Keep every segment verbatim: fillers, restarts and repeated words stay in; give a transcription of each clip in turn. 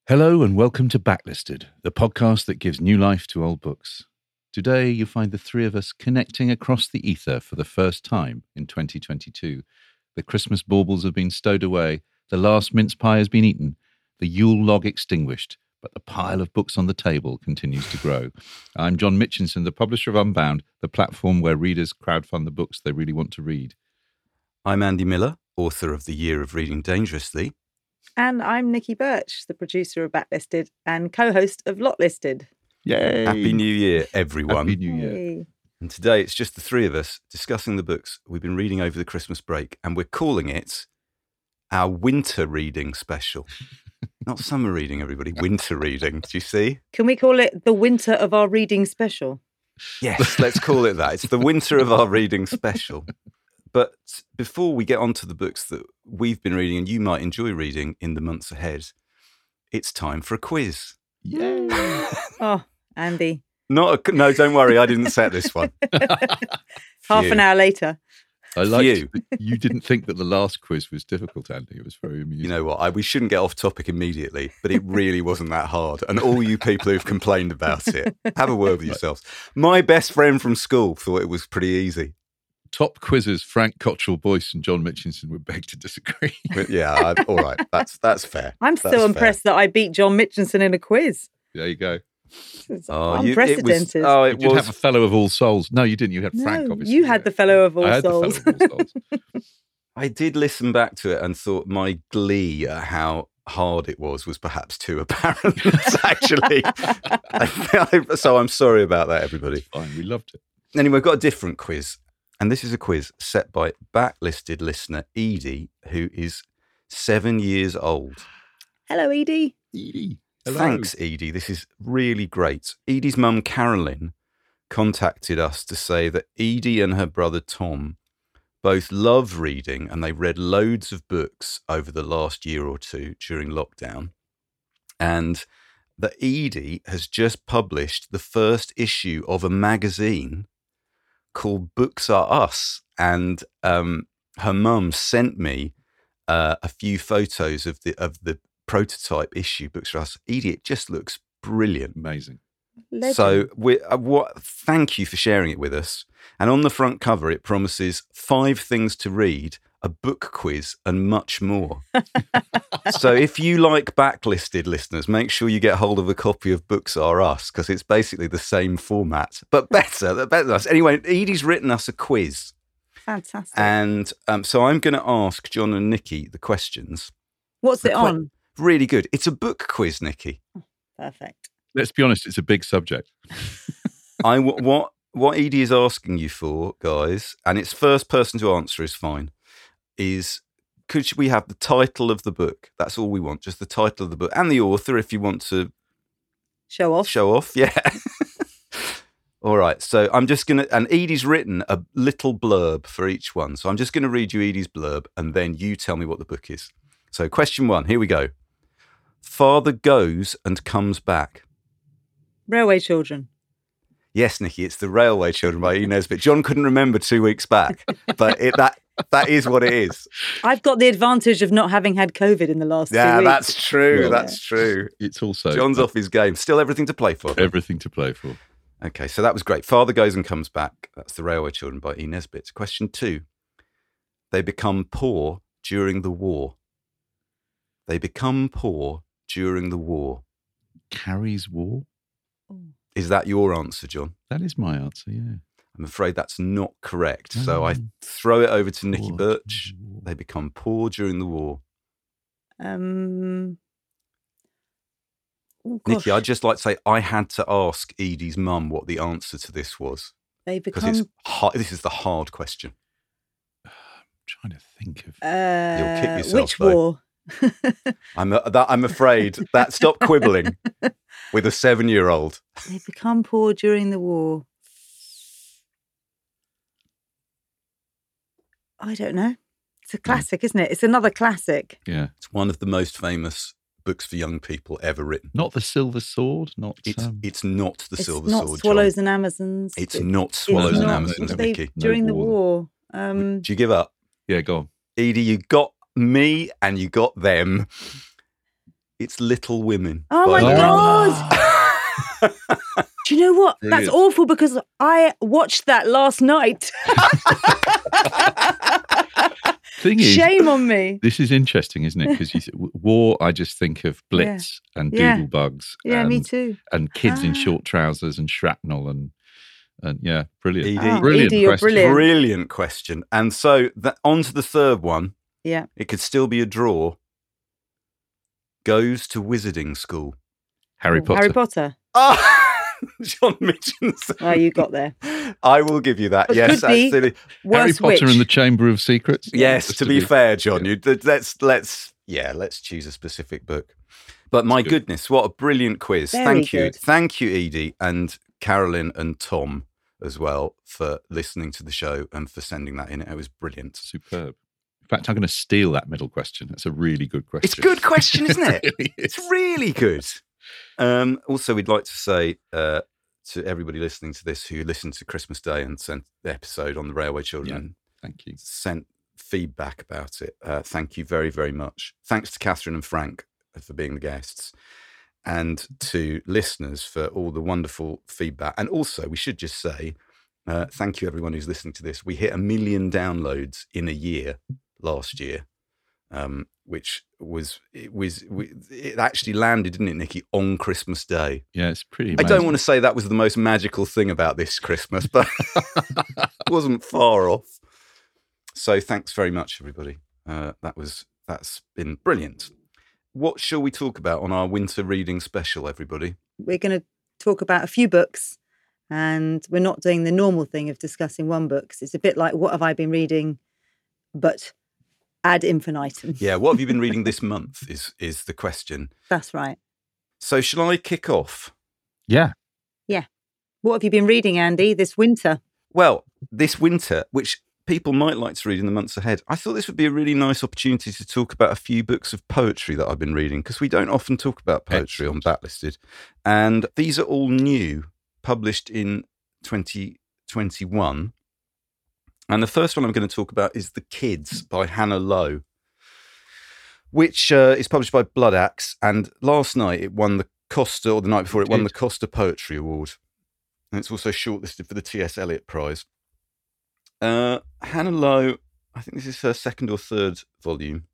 Hello and welcome to Backlisted, the podcast that gives new life to old books. Today you find the three of us connecting across the ether for the first time in twenty twenty-two. The Christmas baubles have been stowed away, the last mince pie has been eaten, the Yule log extinguished, but the pile of books on the table continues to grow. I'm John Mitchinson, the publisher of Unbound, the platform where readers crowdfund the books they really want to read. I'm Andy Miller, author of The Year of Reading Dangerously. And I'm Nikki Birch, the producer of Backlisted and co-host of Lotlisted. Yay! Happy New Year, everyone. Happy New Year. Hey. And today it's just the three of us discussing the books we've been reading over the Christmas break, and we're calling it our winter reading special. Not summer reading, everybody, winter reading. Do you see? Can we call it the winter of our reading special? Yes, let's call it that. It's the winter of our reading special. But before we get on to the books that we've been reading and you might enjoy reading in the months ahead, it's time for a quiz. Yay! Oh, Andy. Not a, no, don't worry, I didn't set this one. Half Phew. an hour later. I liked Phew. that you didn't think that the last quiz was difficult, Andy. It was very amusing. You know what? I, we shouldn't get off topic immediately, but it really wasn't that hard. And all you people who've complained about it, have a word with yourselves. My best friend from school thought it was pretty easy. Top quizzes Frank Cottrell Boyce and John Mitchinson would beg to disagree. But yeah, I, all right. That's that's fair. I'm That's still impressed that I beat John Mitchinson in a quiz. There you go. It's Oh, you- unprecedented. It was, oh, You it did was. have a fellow of all souls. No, you didn't. You had no, Frank, obviously. you had yeah. the fellow of all I had souls. the fellow of all souls. I did listen back to it and thought my glee at how hard it was was perhaps too apparent, actually. So I'm sorry about that, everybody. Fine, we loved it. Anyway, we've got a different quiz. And this is a quiz set by backlisted listener Edie, who is seven years old. Hello, Edie. Edie. Hello. Thanks, Edie. This is really great. Edie's mum, Carolyn, contacted us to say that Edie and her brother Tom both love reading and they read loads of books over the last year or two during lockdown. And that Edie has just published the first issue of a magazine called Books Are Us. And um, her mum sent me uh, a few photos of the of the prototype issue, Books Are Us. Edie, it just looks brilliant. Amazing. Legend. So, we, uh, what? Thank you for sharing it with us. And on the front cover, it promises five things to read, a book quiz, and much more. So, if you like backlisted listeners, make sure you get hold of a copy of Books Are Us, because it's basically the same format, but better. better than us. Anyway, Edie's written us a quiz, Fantastic. and um, so I'm going to ask John and Nikki the questions. What's the it que- on? Really good. It's a book quiz, Nikki. Perfect. Let's be honest, it's a big subject. I w- what what Edie is asking you for, guys, and it's first person to answer is fine. Is could we have the title of the book? That's all we want, just the title of the book and the author, if you want to Show off. show off. Yeah. All right. So I'm just gonna, and Edie's written a little blurb for each one. So I'm just gonna read you Edie's blurb, and then you tell me what the book is. So question one. Here we go. Father goes and comes back. Railway Children. Yes, Nikki, it's The Railway Children by E. Nesbitt. John couldn't remember two weeks back, but it, that that is what it is. I've got the advantage of not having had COVID in the last two Yeah, weeks. that's true. Well, That's true. It's also John's off his game. Still everything to play for. everything to play for. Okay, so that was great. Father goes and comes back. That's The Railway Children by E. Nesbitt. Question two. They become poor during the war. They become poor during the war. Carrie's War? Is that your answer, John? That is my answer, yeah. I'm afraid that's not correct. So I Oh. throw it over to Nikki Poor Birch. during the war. They become poor during the war. Um, oh Nikki, gosh. I'd just like to say I had to ask Edie's mum what the answer to this was, They because become. it's hard. This is the hard question. I'm trying to think of... Uh, You'll kick yourself, which though. war? I'm a, that, I'm afraid that stop quibbling with a seven-year-old. They become poor during the war. I don't know. It's a classic, isn't it? It's another classic. Yeah. It's one of the most famous books for young people ever written. Not The Silver Sword, not... It's um, it's not the it's Silver not Sword. Swallows John. and Amazons. It's It- not it's Swallows and not- Amazons, they- Nikki. During No the war. war. Um, Do you give up? Yeah, go on. Edie, you got me and you got them. It's Little Women. Oh by my Louise God. May. Do you know what? Brilliant. That's awful because I watched that last night. Thing is, Shame on me. this is interesting, isn't it? Because war, I just think of Blitz and Yeah. Doodlebugs. Yeah, and, me too. And kids in Ah. short trousers and shrapnel and and yeah, brilliant. Edie. Oh, brilliant Edie, you're question. brilliant. Brilliant question. And so that, on to the third one. Yeah. It could still be a draw. Goes to wizarding school. Harry Potter. Harry Potter. Ah, John Mitchinson. Oh, you got there. I will give you that. It Yes, could be absolutely. Harry Worst Potter witch. and the Chamber of Secrets. Yes, Just to be fair, John, you let's let's yeah, let's choose a specific book. But my good. goodness, what a brilliant quiz! Very Thank you, good. thank you, Edie and Carolyn and Tom as well for listening to the show and for sending that in. It was brilliant. Superb. In fact, I'm going to steal that middle question. That's a really good question. It's a good question, isn't it? It really It's is. really good. Um, also, we'd like to say uh, to everybody listening to this who listened to Christmas Day and sent the episode on the Railway Children, Thank you. sent feedback about it. Uh, thank you very, very much. Thanks to Catherine and Frank for being the guests, and to listeners for all the wonderful feedback. And also, we should just say, uh, thank you everyone who's listening to this. We hit a million downloads in a year last year, um, which was it was it actually landed, didn't it, Nikki, on Christmas Day? Yeah, it's pretty I amazing. don't want to say that was the most magical thing about this Christmas, but it wasn't far off. So thanks very much, everybody. Uh, that was that's been brilliant. What shall we talk about on our winter reading special, everybody? We're going to talk about a few books, and we're not doing the normal thing of discussing one book. 'Cause it's a bit like, what have I been reading, but ad infinitum. Yeah, what have you been reading this month is is the question. That's right. So shall I kick off? Yeah. What have you been reading, Andy, this winter? Well, this winter, which people might like to read in the months ahead, I thought this would be a really nice opportunity to talk about a few books of poetry that I've been reading, because we don't often talk about poetry on Backlisted. And these are all new, published in twenty twenty-one. And the first one I'm going to talk about is The Kids by Hannah Lowe, which uh, is published by Blood Axe. And last night it won the Costa, or the night before, it won the Costa Poetry Award. And it's also shortlisted for the T S Eliot Prize. Uh, Hannah Lowe, I think this is her second or third volume.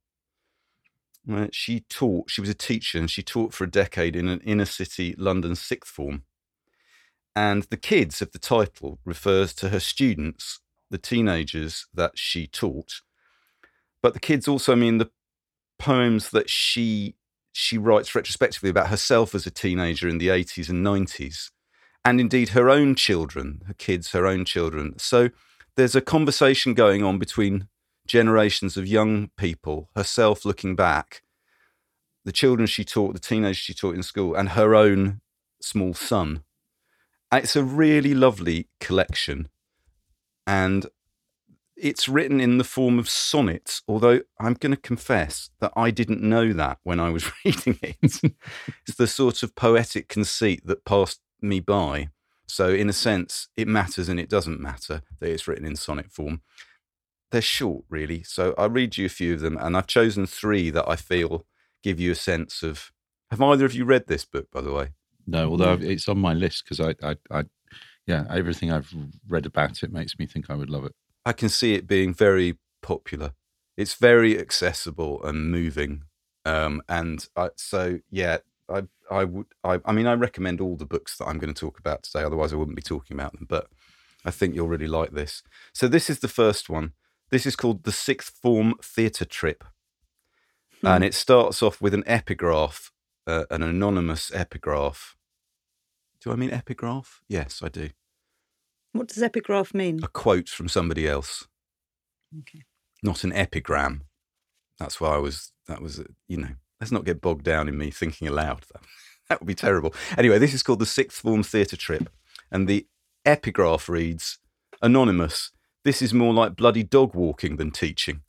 Uh, she taught, she was a teacher, and she taught for a decade in an inner city London sixth form. And The Kids of the title refers to her students, the teenagers that she taught. But the kids also mean the poems that she she writes retrospectively about herself as a teenager in the eighties and nineties. And indeed her own children, her kids, her own children. So there's a conversation going on between generations of young people, herself looking back, the children she taught, the teenagers she taught in school, and her own small son. And it's a really lovely collection. And it's written in the form of sonnets, although I'm going to confess that I didn't know that when I was reading it. It's the sort of poetic conceit that passed me by. So in a sense, it matters and it doesn't matter that it's written in sonnet form. They're short, really. So I'll read you a few of them, and I've chosen three that I feel give you a sense of... Have either of you read this book, by the way? No, although it's on my list because I, I, I, yeah, everything I've read about it makes me think I would love it. I can see it being very popular. It's very accessible and moving. Um, and I, so, yeah, I I would I, I mean I recommend all the books that I'm going to talk about today, otherwise I wouldn't be talking about them, but I think you'll really like this. So this is the first one. This is called The Sixth Form Theatre Trip. Hmm. And it starts off with an epigraph, uh, an anonymous epigraph. Do I mean epigraph? Yes, I do. What does epigraph mean? A quote from somebody else. Okay. Not an epigram. That's why I was, that was, you know, let's not get bogged down in me thinking aloud. That, that would be terrible. Anyway, this is called The Sixth Form Theatre Trip. And the epigraph reads, anonymous, this is more like bloody dog walking than teaching.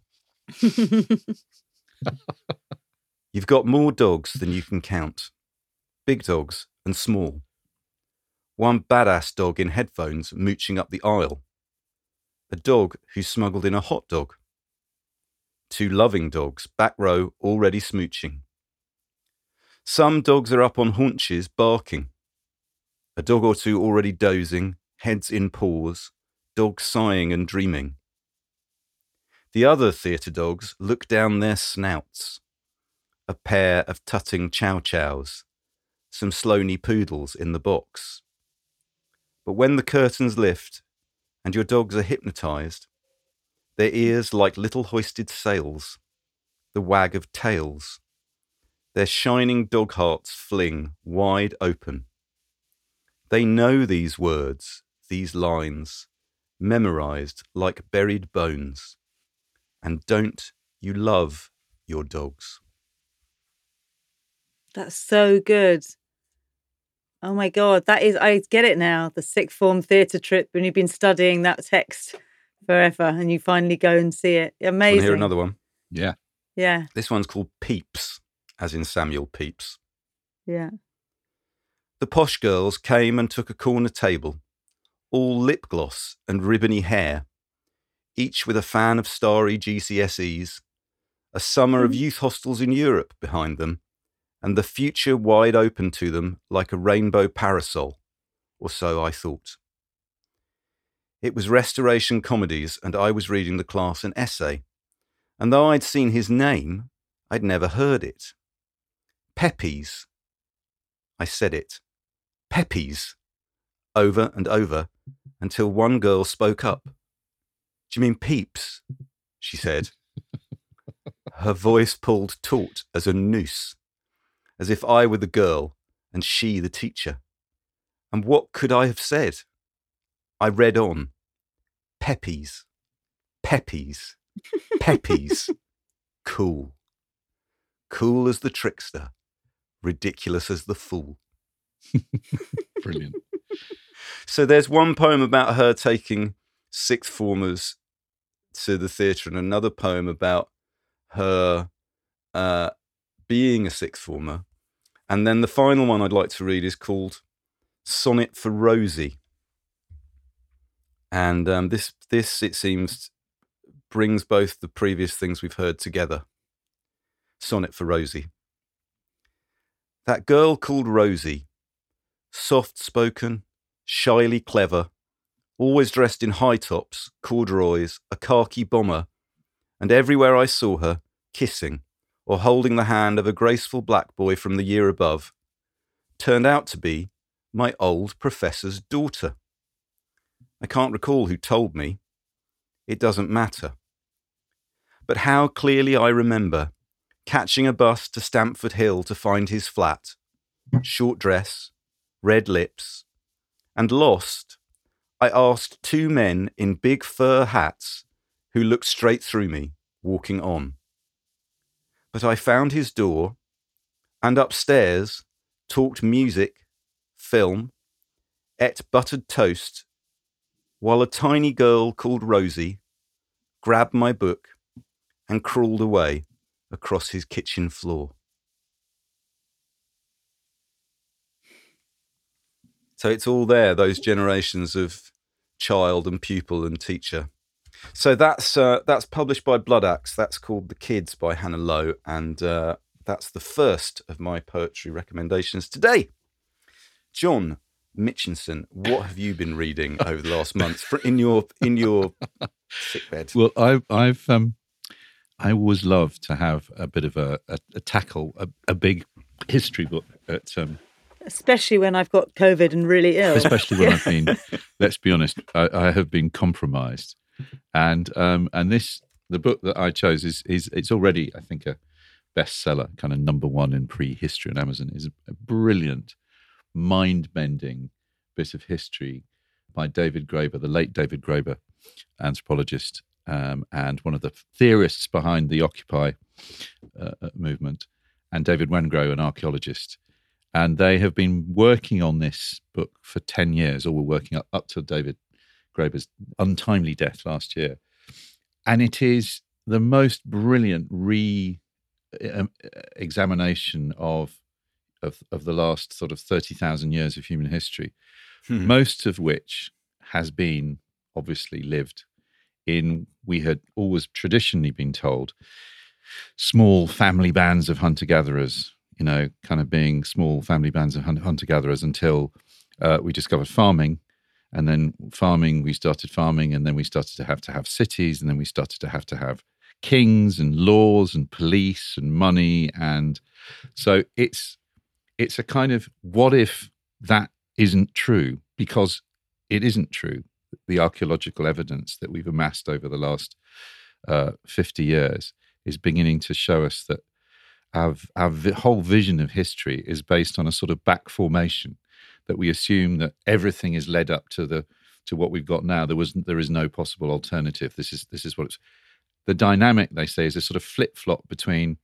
You've got more dogs than you can count. Big dogs and small. One badass dog in headphones mooching up the aisle. A dog who smuggled in a hot dog. Two loving dogs, back row, already smooching. Some dogs are up on haunches, barking. A dog or two already dozing, heads in paws, dogs sighing and dreaming. The other theatre dogs look down their snouts. A pair of tutting chow-chows, some Sloaney poodles in the box. But when the curtains lift and your dogs are hypnotised, their ears like little hoisted sails, the wag of tails, their shining dog hearts fling wide open. They know these words, these lines, memorised like buried bones. And don't you love your dogs? That's so good. Oh my God, that is, I get it now. The sixth form theatre trip when you've been studying that text forever and you finally go and see it. Amazing. Want to hear another one? Yeah. Yeah. This one's called Pepys, as in Samuel Pepys. Yeah. The posh girls came and took a corner table, all lip gloss and ribbony hair, each with a fan of starry G C S Es, a summer of youth hostels in Europe behind them, and the future wide open to them like a rainbow parasol, or so I thought. It was Restoration Comedies, and I was reading the class an essay, and though I'd seen his name, I'd never heard it. Pepys. I said it. Pepys. Over and over, until one girl spoke up. Do you mean Pepys? She said. Her voice pulled taut as a noose, as if I were the girl and she the teacher. And what could I have said? I read on. Pepys. Pepys. Pepys. Cool. Cool as the trickster. Ridiculous as the fool. Brilliant. So there's one poem about her taking sixth formers to the theatre and another poem about her uh, being a sixth former. And then the final one I'd like to read is called Sonnet for Rosie. And um, this, this, it seems, brings both the previous things we've heard together. Sonnet for Rosie. That girl called Rosie, soft-spoken, shyly clever, always dressed in high tops, corduroys, a khaki bomber, and everywhere I saw her, kissing or holding the hand of a graceful black boy from the year above, turned out to be my old professor's daughter. I can't recall who told me. It doesn't matter. But how clearly I remember catching a bus to Stamford Hill to find his flat, short dress, red lips, and lost, I asked two men in big fur hats who looked straight through me, walking on. But I found his door, and upstairs talked music, film, ate buttered toast, while a tiny girl called Rosie grabbed my book and crawled away across his kitchen floor. So it's all there, those generations of child and pupil and teacher. So that's uh, that's published by Blood Axe. That's called The Kids by Hannah Lowe. And uh, that's the first of my poetry recommendations today. John Mitchinson, what have you been reading over the last month in your in your sickbed? Well, I, I've um, I always love to have a bit of a, a, a tackle, a, a big history book at um, especially when I've got COVID and really ill. Especially when I've been, let's be honest, I, I have been compromised. And um, and this, the book that I chose is, is it's already, I think, a bestseller, kind of number one in prehistory on Amazon. Is a, a brilliant, mind-bending bit of history by David Graeber, the late David Graeber, anthropologist, um, and one of the theorists behind the Occupy uh, movement, and David Wengrow, an archaeologist. And they have been working on this book for ten years, or were working up, up to David Graeber's untimely death last year. And it is the most brilliant re-examination of, of, of the last sort of thirty thousand years of human history, hmm. most of which has been obviously lived in, we had always traditionally been told, small family bands of hunter-gatherers, you know, kind of being small family bands of hun- hunter-gatherers until uh, we discovered farming. And then farming, we started farming, and then we started to have to have cities, and then we started to have to have kings and laws and police and money. And so it's it's a kind of, what if that isn't true? Because it isn't true. The archaeological evidence that we've amassed over the last uh, fifty years is beginning to show us that our, our vi- whole vision of history is based on a sort of back formation, that we assume that everything is led up to the to what we've got now. There was there is no possible alternative. This is this is what it's. The dynamic, they say, is a sort of flip-flop between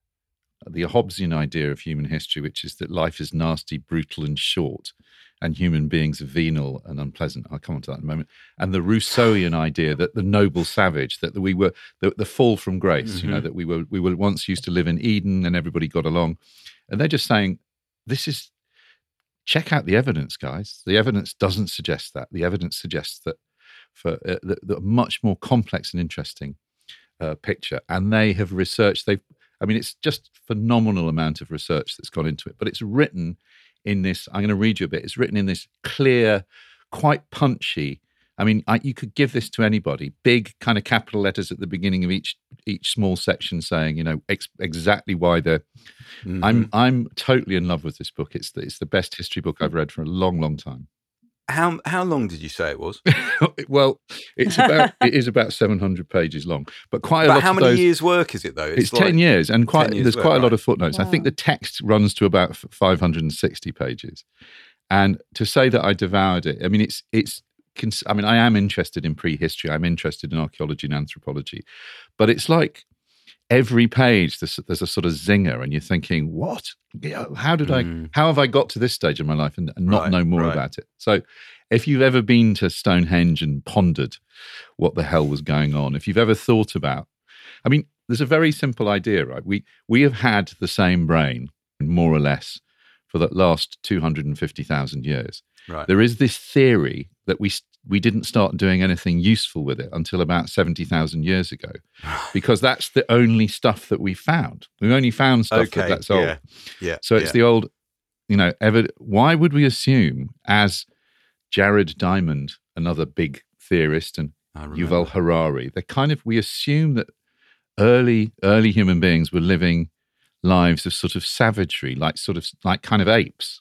the Hobbesian idea of human history, which is that life is nasty, brutal, and short, and human beings are venal and unpleasant. I'll come on to that in a moment. And the Rousseauian idea that the noble savage, that we were the, the fall from grace, mm-hmm. you know, that we were we were once used to live in Eden and everybody got along. And they're just saying, this is, check out the evidence, guys. The evidence doesn't suggest that. The evidence suggests that for uh, the, the much more complex and interesting uh, picture. And they have researched, they've, I mean, it's just phenomenal amount of research that's gone into it, but it's written in this, I'm going to read you a bit, it's written in this clear, quite punchy, I mean, I, you could give this to anybody, big kind of capital letters at the beginning of each each small section saying, you know, ex- exactly why they're, mm-hmm. I'm I'm totally in love with this book. It's the, it's the best history book I've read for a long, long time. How how long did you say it was? Well, it's about it is about seven hundred pages long, but quite a but lot how of many those, years work is it though? It's, it's like ten years, and quite years there's work, quite a lot right. of footnotes. Wow. I think the text runs to about five hundred sixty pages, and to say that I devoured it, I mean, it's it's. I mean, I am interested in prehistory. I'm interested in archaeology and anthropology, but it's like every page there's, there's a sort of zinger, and you're thinking, "What? How did mm. I? How have I got to this stage of my life and, and not right, know more right. about it?" So, if you've ever been to Stonehenge and pondered what the hell was going on, if you've ever thought about, I mean, there's a very simple idea, right? We we have had the same brain, more or less, for the last two hundred fifty thousand years. Right. There is this theory that we we didn't start doing anything useful with it until about seventy thousand years ago, because that's the only stuff that we found. We've only found stuff okay, that, that's old. Yeah, yeah, so it's yeah. the old, you know, ever, why would we assume, as Jared Diamond, another big theorist, and Yuval Harari, they kind of, we assume that early, early human beings were living lives of sort of savagery, like sort of like kind of apes.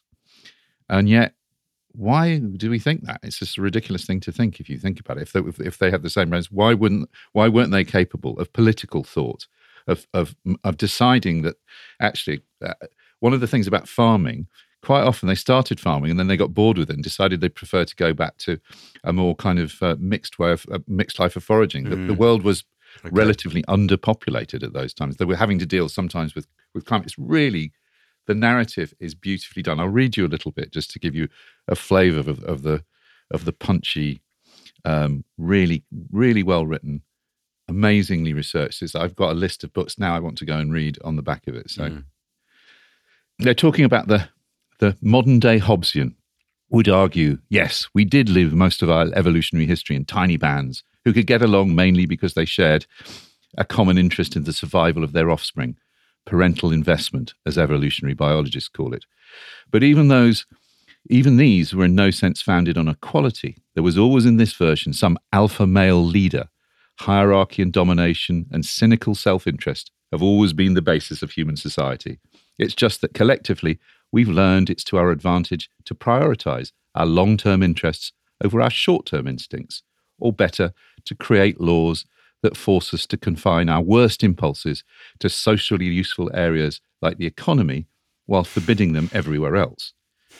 And yet, why do we think that? It's just a ridiculous thing to think if you think about it. If they, if they had the same brains, why wouldn't? Why weren't they capable of political thought, of of of deciding that actually uh, one of the things about farming, quite often they started farming and then they got bored with it and decided they prefer to go back to a more kind of uh, mixed way of uh, mixed life of foraging. Mm. The, the world was okay. relatively underpopulated at those times. They were having to deal sometimes with with climate. It's really, the narrative is beautifully done. I'll read you a little bit just to give you a flavour of, of the of the punchy, um, really, really well written, amazingly researched. It's, I've got a list of books now I want to go and read on the back of it. So mm. they're talking about the the modern day Hobbesian would argue, yes, we did live most of our evolutionary history in tiny bands who could get along mainly because they shared a common interest in the survival of their offspring. Parental investment, as evolutionary biologists call it. But even those, even these were in no sense founded on equality. There was always in this version some alpha male leader. Hierarchy and domination and cynical self-interest have always been the basis of human society. It's just that collectively, we've learned it's to our advantage to prioritize our long-term interests over our short-term instincts, or better, to create laws that force us to confine our worst impulses to socially useful areas like the economy, while forbidding them everywhere else.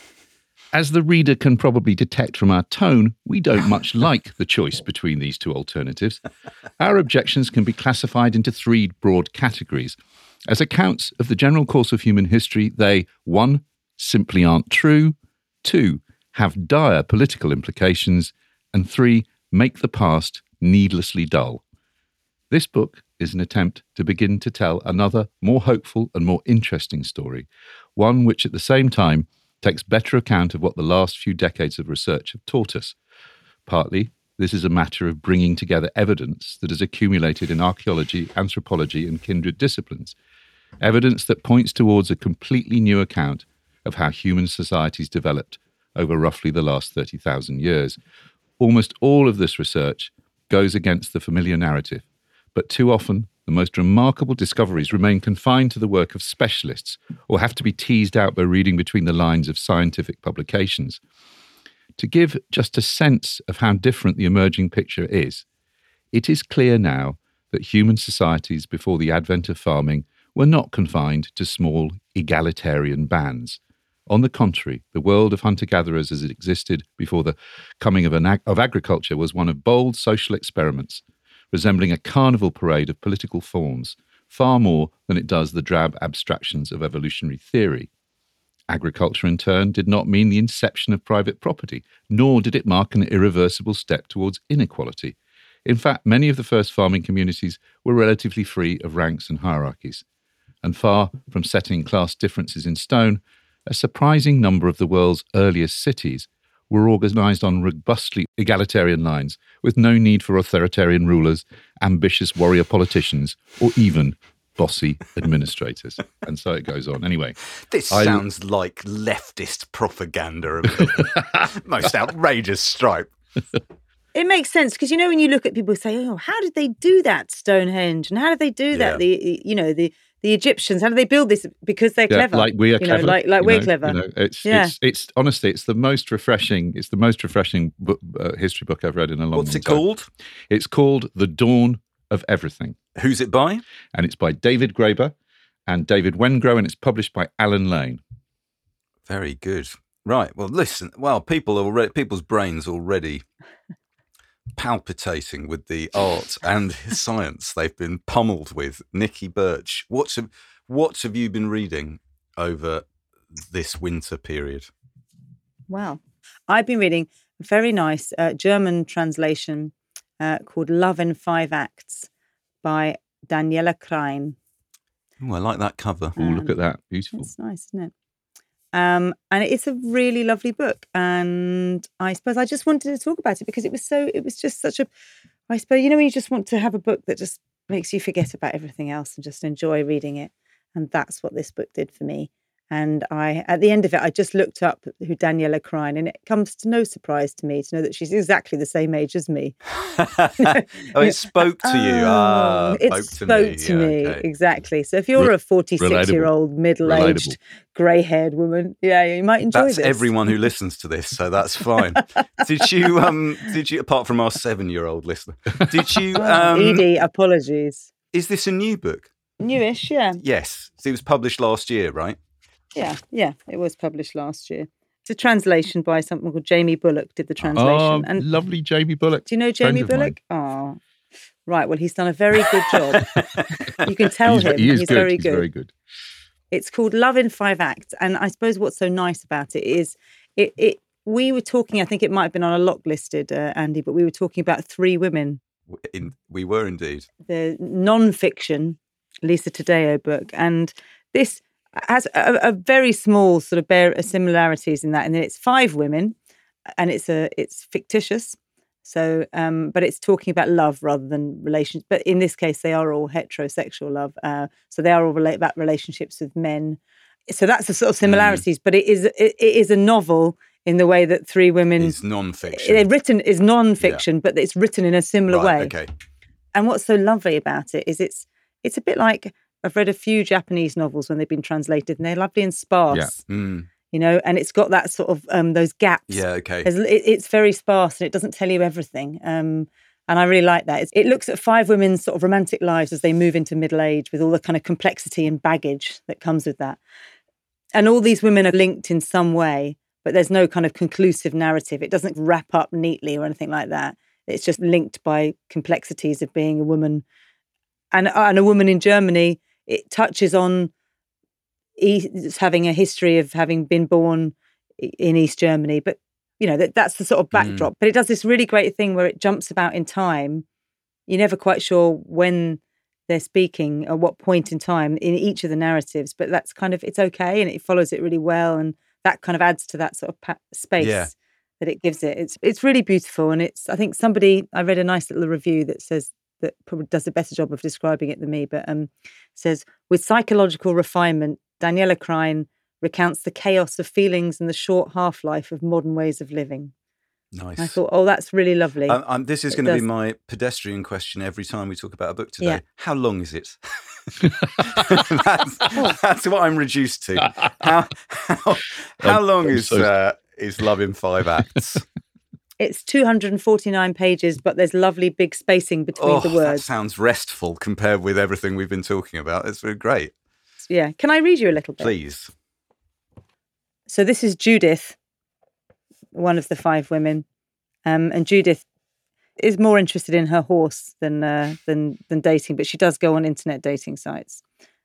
As the reader can probably detect from our tone, we don't much like the choice between these two alternatives. Our objections can be classified into three broad categories. As accounts of the general course of human history, they, one, simply aren't true, two, have dire political implications, and three, make the past needlessly dull. This book is an attempt to begin to tell another, more hopeful and more interesting story, one which at the same time takes better account of what the last few decades of research have taught us. Partly, this is a matter of bringing together evidence that has accumulated in archaeology, anthropology, and kindred disciplines. evidence that points towards a completely new account of how human societies developed over roughly the last thirty thousand years. Almost all of this research goes against the familiar narrative, but too often the most remarkable discoveries remain confined to the work of specialists or have to be teased out by reading between the lines of scientific publications. To give just a sense of how different the emerging picture is, it is clear now that human societies before the advent of farming were not confined to small egalitarian bands. On the contrary, the world of hunter-gatherers as it existed before the coming of, an ag- of agriculture was one of bold social experiments, resembling a carnival parade of political forms, far more than it does the drab abstractions of evolutionary theory. Agriculture, in turn, did not mean the inception of private property, nor did it mark an irreversible step towards inequality. In fact, many of the first farming communities were relatively free of ranks and hierarchies. And far from setting class differences in stone, a surprising number of the world's earliest cities were organised on robustly egalitarian lines, with no need for authoritarian rulers, ambitious warrior politicians, or even bossy administrators. And so it goes on. Anyway. This I, sounds like leftist propaganda of the most outrageous stripe. It makes sense because, you know, when you look at people say, oh, how did they do that, Stonehenge? And how did they do that? Yeah. The, you know, the the Egyptians, how did they build this? Because they're yeah, clever. like we are you clever. Know, like like you we're know, clever. You know, it's, yeah. it's, it's, honestly, it's the most refreshing, it's the most refreshing book, uh, history book I've read in a long, What's long it time. called? It's called The Dawn of Everything. Who's it by? And it's by David Graeber and David Wengrow, and it's published by Alan Lane. Very good. Right. Well, listen. Well, people already, people's brains already palpitating with the art and science they've been pummeled with. Nikki Birch, what's what have you been reading over this winter period? Wow. I've been reading a very nice uh, German translation uh, called Love in Five Acts by Daniela Krein. Oh, I like that cover. Oh, look at that. Beautiful. It's nice, isn't it? Um, and it's a really lovely book. And I suppose I just wanted to talk about it because it was so, it was just such a, I suppose, you know, when you just want to have a book that just makes you forget about everything else and just enjoy reading it. And that's what this book did for me. And I, at the end of it, I just looked up who Daniela Krein, and it comes to no surprise to me to know that she's exactly the same age as me. Oh, it spoke to you. Ah, it spoke spoke to me, to yeah, me. okay. Exactly. So if you're Re- a forty-six-year-old, middle-aged, grey-haired woman, yeah, you might enjoy That's this. everyone who listens to this, so that's fine. Did you, um, did you, apart from our seven-year-old listener, did you, um, Edie, apologies. is this a new book? Newish, yeah. Yes. So it was published last year, right? Yeah, yeah, it was published last year. It's a translation by someone called Jamie Bullock, did the translation. Oh, and lovely Jamie Bullock. do you know Jamie Friend of mine. Bullock? Oh, right. Well, he's done a very good job. You can tell He's, him he is he's good. very He's good. very good. It's called Love in Five Acts. And I suppose what's so nice about it is it, it we were talking, I think it might have been on a lock listed, uh, Andy, but we were talking about Three Women, In, we were indeed. the non-fiction Lisa Taddeo book. And this has a, a very small sort of bear similarities in that. And then it's five women and it's a it's fictitious. So, um, but it's talking about love rather than relations. But in this case, they are all heterosexual love. Uh, so they are all relate about relationships with men. So that's the sort of similarities. Mm. But it is it, it is a novel in the way that Three Women is non-fiction. It, written is non-fiction, yeah. But it's written in a similar right, way. Okay. And what's so lovely about it is it's it's a bit like I've read a few Japanese novels when they've been translated, and they're lovely and sparse. Yeah. Mm. You know, and it's got that sort of um, those gaps. Yeah, okay. It's, it's very sparse and it doesn't tell you everything. Um, and I really like that. It's, it looks at five women's sort of romantic lives as they move into middle age with all the kind of complexity and baggage that comes with that. And all these women are linked in some way, but there's no kind of conclusive narrative. It doesn't wrap up neatly or anything like that. It's just linked by complexities of being a woman. And, and a woman in Germany, it touches on East, having a history of having been born in East Germany, but you know that that's the sort of backdrop. Mm. But it does this really great thing where it jumps about in time. You're never quite sure when they're speaking at what point in time in each of the narratives, but that's kind of it's okay, and it follows it really well, and that kind of adds to that sort of pa- space yeah. that it gives it. It's it's really beautiful, and it's I think somebody I read a nice little review that says that probably does a better job of describing it than me, but um, says, with psychological refinement, Daniela Krein recounts the chaos of feelings and the short half-life of modern ways of living. Nice. And I thought, oh, that's really lovely. Um, um, this is It going to be does- my pedestrian question every time we talk about a book today. Yeah. How long is it? that's, that's what I'm reduced to. How how, how I'm- long I'm is so- uh, is Love in Five Acts? It's two hundred forty-nine pages, but there's lovely big spacing between Oh, the that words. sounds restful compared with everything we've been talking about. It's really great. Yeah. Can I read you a little bit? Please. So this is Judith, one of the five women. Um, and Judith is more interested in her horse than uh, than than dating, but she does go on internet dating sites.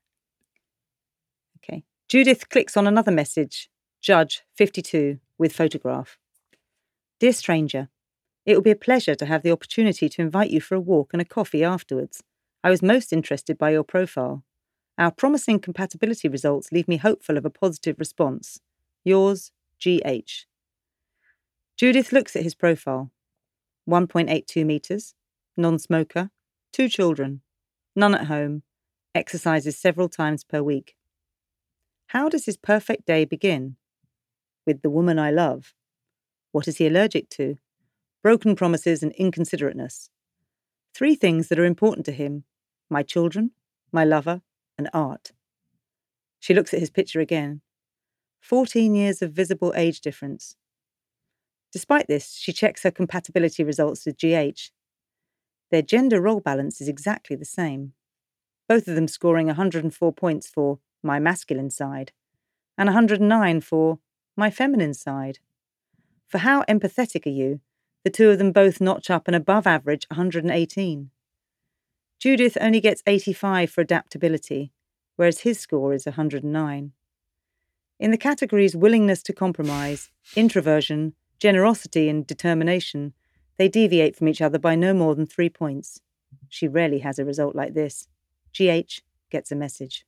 Okay. Judith clicks on another message. Judge, fifty-two, with photograph. Dear stranger, it will be a pleasure to have the opportunity to invite you for a walk and a coffee afterwards. I was most interested by your profile. Our promising compatibility results leave me hopeful of a positive response. Yours, G H. Judith looks at his profile. one point eight two metres, non-smoker, two children, none at home, exercises several times per week. How does his perfect day begin? With the woman I love. What is he allergic to? Broken promises and inconsiderateness. Three things that are important to him: my children, my lover, and art. She looks at his picture again. Fourteen years of visible age difference. Despite this, she checks her compatibility results with G H. Their gender role balance is exactly the same. Both of them scoring one hundred four points for my masculine side and one hundred nine for my feminine side. For how empathetic are you? The two of them both notch up an above average one hundred eighteen. Judith only gets eighty-five for adaptability, whereas his score is one hundred nine. In the categories willingness to compromise, introversion, generosity and determination, they deviate from each other by no more than three points. She rarely has a result like this. G H gets a message.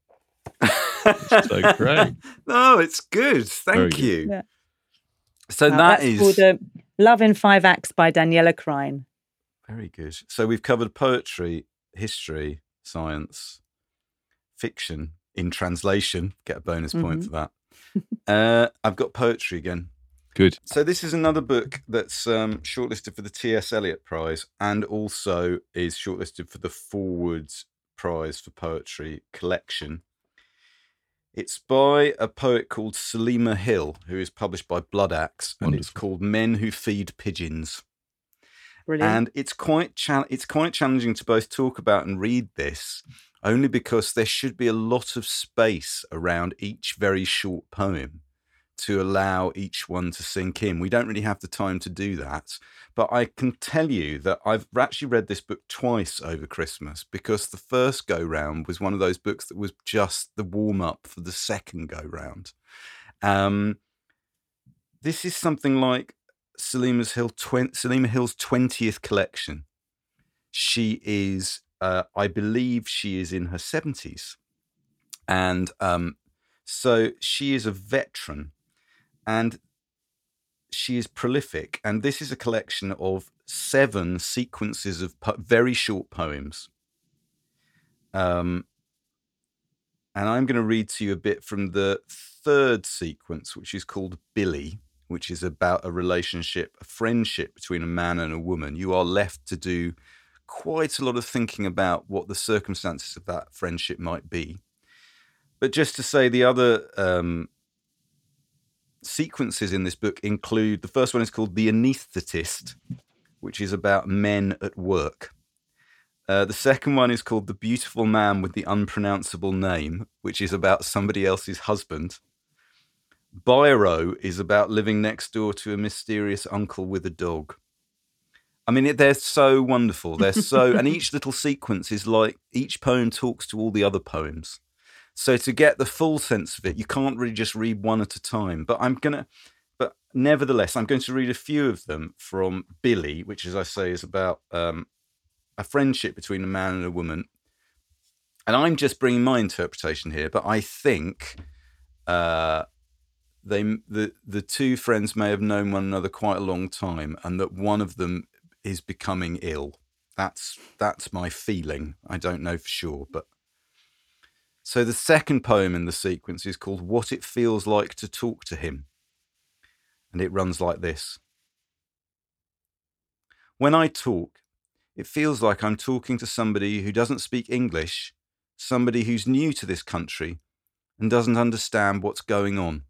So great. No, it's good. Thank Very good. you. Yeah. So Uh, that that's is called uh, Love in Five Acts by Daniela Krein. very good. So we've covered poetry, history, science, fiction in translation. Get a bonus point Mhm. for that. uh, I've got poetry again. Good. So this is another book that's um, shortlisted for the T S Eliot Prize and also is shortlisted for the Forward Prize for Poetry Collection. It's by a poet called Salima Hill, who is published by Blood Axe, and it's Wonderful. called Men Who Feed Pigeons. Brilliant. And it's quite cha- it's quite challenging to both talk about and read this, only because there should be a lot of space around each very short poem to allow each one to sink in. We don't really have the time to do that. But I can tell you that I've actually read this book twice over Christmas, because the first go round was one of those books that was just the warm up for the second go round. Um, this is something like Salima, Hill twen- Salima Hill's twentieth collection. She is, uh, I believe she is in her seventies. And um, so she is a veteran. And she is prolific, and this is a collection of seven sequences of po- very short poems. Um, and I'm going to read to you a bit from the third sequence, which is called Billy, which is about a relationship, a friendship between a man and a woman. You are left to do quite a lot of thinking about what the circumstances of that friendship might be. But just to say, the other um, sequences in this book include, the first one is called The Anaesthetist, which is about men at work. Uh, the second one is called The Beautiful Man with the Unpronounceable Name, which is about somebody else's husband. Biro is about living next door to a mysterious uncle with a dog. I mean, they're so wonderful. They're so, and each little sequence is like, each poem talks to all the other poems. So to get the full sense of it, you can't really just read one at a time. But I'm going to, but nevertheless, I'm going to read a few of them from Billy, which, as I say, is about um, a friendship between a man and a woman. And I'm just bringing my interpretation here, but I think uh, they the the two friends may have known one another quite a long time, and that one of them is becoming ill. That's that's my feeling. I don't know for sure, but so the second poem in the sequence is called What It Feels Like to Talk to Him. And it runs like this. When I talk, it feels like I'm talking to somebody who doesn't speak English, somebody who's new to this country and doesn't understand what's going on.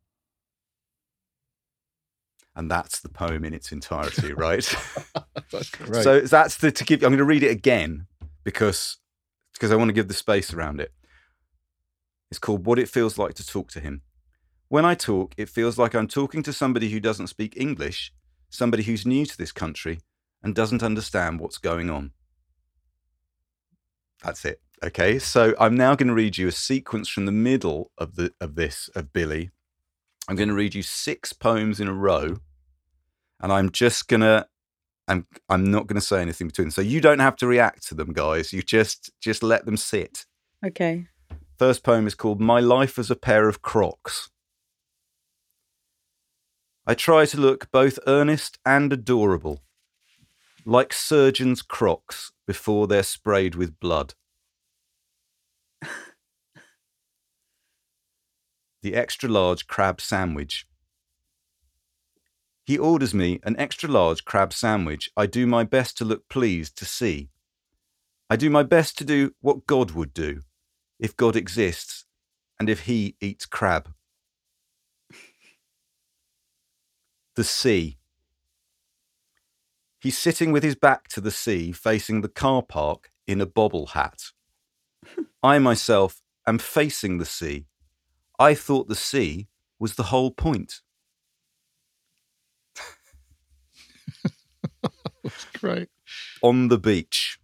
And that's the poem in its entirety, right? That's great. So that's the to give. I'm going to read it again because because I want to give the space around it. It's called What It Feels Like to Talk to Him. When I talk, it feels like I'm talking to somebody who doesn't speak English, somebody who's new to this country and doesn't understand what's going on. That's it. Okay, so I'm now going to read you a sequence from the middle of the of this of Billy. I'm going to read you six poems in a row, and I'm just gonna I'm I'm not going to say anything between them. So you don't have to react to them, guys. You just just let them sit. Okay. First poem is called My Life as a Pair of Crocs. I try to look both earnest and adorable, like surgeons' crocs before they're sprayed with blood. The extra large crab sandwich. He orders me an extra large crab sandwich. I do my best to look pleased to see. I do my best to do what God would do, if God exists, and if he eats crab. The sea. He's sitting with his back to the sea, facing the car park in a bobble hat. I myself am facing the sea. I thought the sea was the whole point. That's great. On the beach.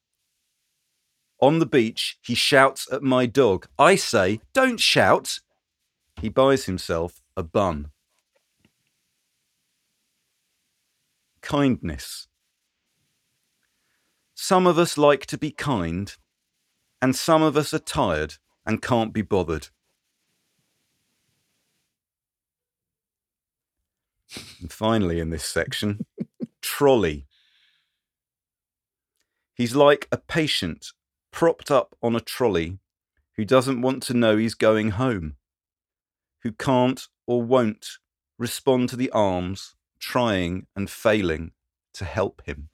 On the beach, he shouts at my dog. I say, don't shout. He buys himself a bun. Kindness. Some of us like to be kind, and some of us are tired and can't be bothered. And finally, in this section, trolley. He's like a patient propped up on a trolley who doesn't want to know he's going home, who can't or won't respond to the arms trying and failing to help him.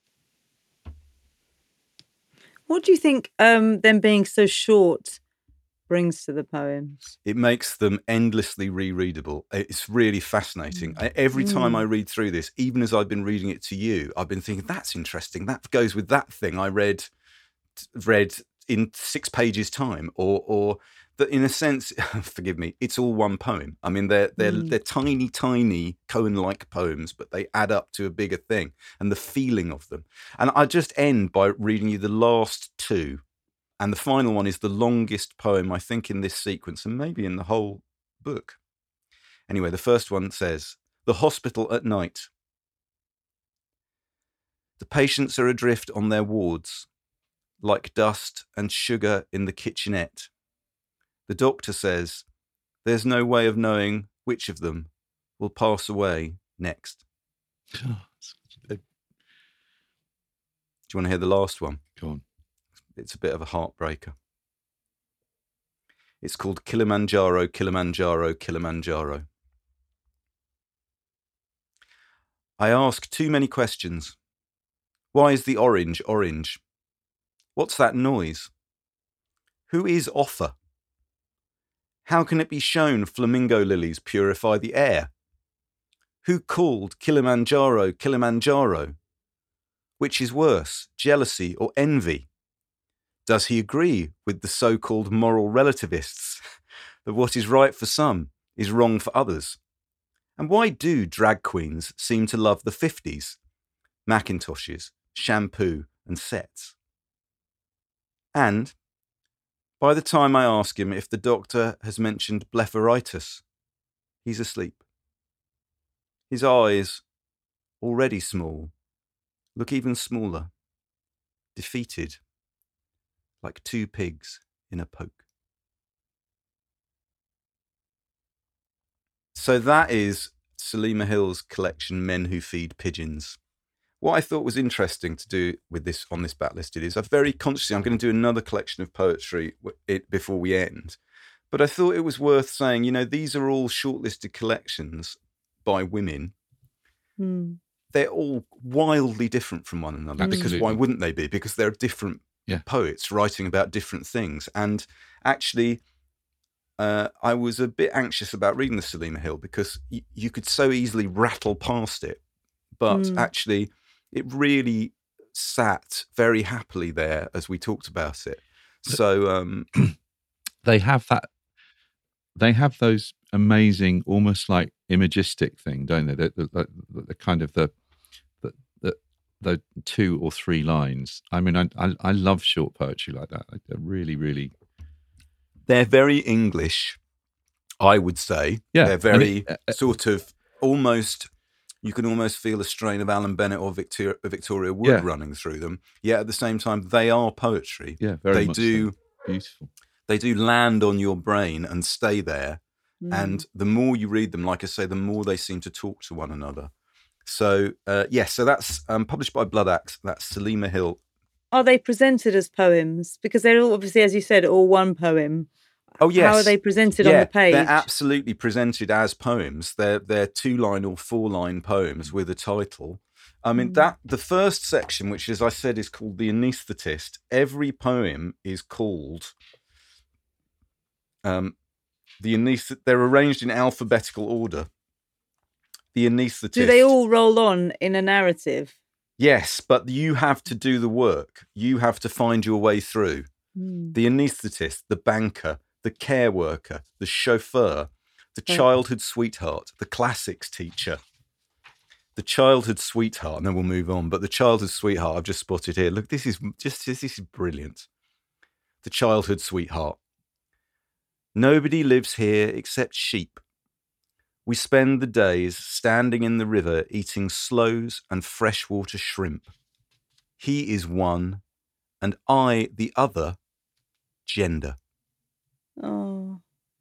What do you think um, them being so short brings to the poems? It makes them endlessly rereadable. It's really fascinating. Mm. Every time mm. I read through this, even as I've been reading it to you, I've been thinking, that's interesting. That goes with that thing I read read in six pages time, or or that in a sense, forgive me, it's all one poem. I mean, they're they're mm. they're tiny, tiny Cohen-like poems, but they add up to a bigger thing, and the feeling of them. And I just end by reading you the last two. And the final one is the longest poem, I think, in this sequence, and maybe in the whole book. Anyway, the first one says, The hospital at night. The patients are adrift on their wards, like dust and sugar in the kitchenette. The doctor says, there's no way of knowing which of them will pass away next. Do you want to hear the last one? Go on. It's a bit of a heartbreaker. It's called Kilimanjaro, Kilimanjaro, Kilimanjaro. I ask too many questions. Why is the orange orange? What's that noise? Who is Offa? How can it be shown flamingo lilies purify the air? Who called Kilimanjaro, Kilimanjaro? Which is worse, jealousy or envy? Does he agree with the so-called moral relativists that what is right for some is wrong for others? And why do drag queens seem to love the fifties, Macintoshes, shampoo and sets? And by the time I ask him if the doctor has mentioned blepharitis, he's asleep. His eyes, already small, look even smaller, defeated, like two pigs in a poke. So that is Salima Hill's collection, Men Who Feed Pigeons. what I thought was interesting to do with this on this backlisted is I've very consciously, I'm going to do another collection of poetry w- it, before we end. But I thought it was worth saying, you know, these are all shortlisted collections by women. Mm. They're all wildly different from one another. Absolutely. Because why wouldn't they be? Because they're different Yeah. poets writing about different things. And actually, uh, I was a bit anxious about reading the Salima Hill because y- you could so easily rattle past it. But Mm. actually, it really sat very happily there as we talked about it. So um, They have that. They have those amazing, almost like imagistic thing, don't they? The, the, the, the kind of the, the the the two or three lines. I mean, I I, I love short poetry like that. I, I really, really. they're very English, I would say. Yeah, They're and very it- uh, sort of almost, you can almost feel a strain of Alan Bennett or Victoria, Victoria Wood Yeah. running through them. Yet at the same time, they are poetry. Yeah, very They much do. so. Beautiful. They do land on your brain and stay there. Mm. And the more you read them, like I say, the more they seem to talk to one another. So, uh, yes, so that's um, published by Blood Axe. That's Salima Hill. Are they presented as poems? Because they're all, obviously, as you said, all one poem. Oh, yes. How are they presented yeah, on the page? They're absolutely presented as poems. They're, they're two-line or four-line poems with a title. I mean, Mm. that the first section, which, as I said, is called The Anaesthetist, every poem is called... Um, the anesthet- they're arranged in alphabetical order. The anaesthetist. Do they all roll on in a narrative? Yes, but you have to do the work. You have to find your way through. Mm. The anaesthetist, the banker, the care worker, the chauffeur, the Oh. childhood sweetheart, the classics teacher. The childhood sweetheart, and then we'll move on. But the childhood sweetheart, I've just spotted here. Look, this is just this is brilliant. The childhood sweetheart. Nobody lives here except sheep. We spend the days standing in the river eating sloes and freshwater shrimp. He is one, and I the other, gender. Oh.